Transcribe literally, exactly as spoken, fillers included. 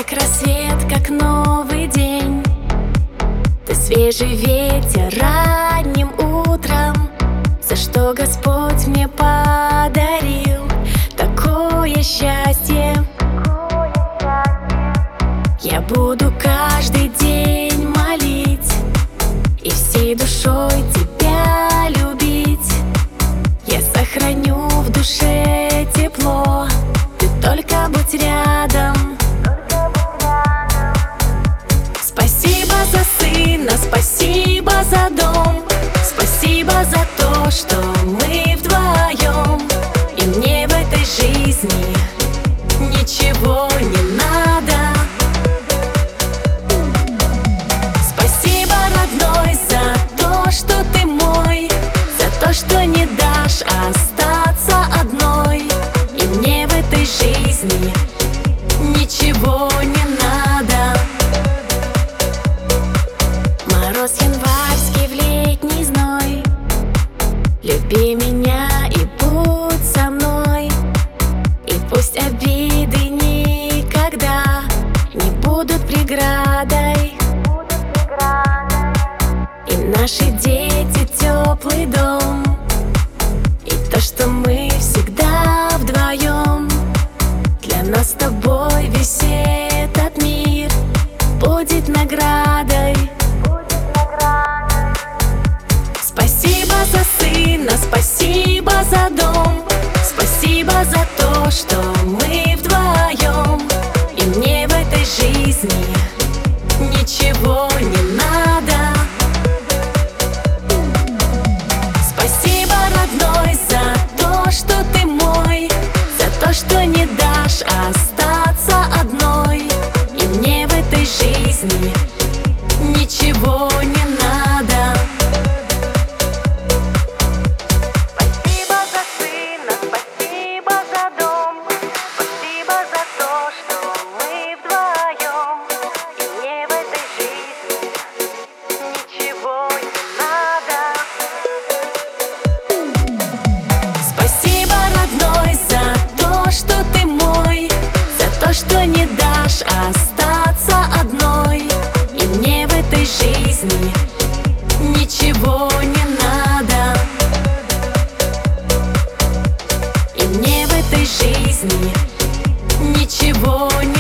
как рассвет, как новый день. Ты свежий ветер ранним утром, за что Господь мне подарил такое счастье. Я буду каждый день молить и всей душой тебя любить. Я сохраню в душе тепло, ты только будь рядом. Спасибо за сына, спасибо за дом, спасибо за то, что мы вдвоем. И мне в этой жизни ничего не надо. Спасибо, родной, за то, что ты мой, за то, что не дашь остаться одной. И мне в этой жизни ничего не надо. Мороз январский в летний зной, люби меня и будь со мной. И пусть обиды никогда не будут преградой. И наши дети теплый дом, и то, что мы всегда вдвоем. Для нас с тобой весь этот мир будет наградой. Спасибо за сына, спасибо за дом, спасибо за то, что мы вдвоем. И мне в этой жизни ничего не надо. Спасибо, родной, за то, что ты мой, за то, что не дашь остаться одной. И мне в этой жизни ничего не надо. Спасибо за сына, спасибо за дом, спасибо за то, что мы вдвоем. И мне в этой жизни ничего не надо. Спасибо, родной, за то, что ты мой, за то, что не дашь остаться одной. И мне в этой жизни ничего не надо. И мне в этой жизни ничего не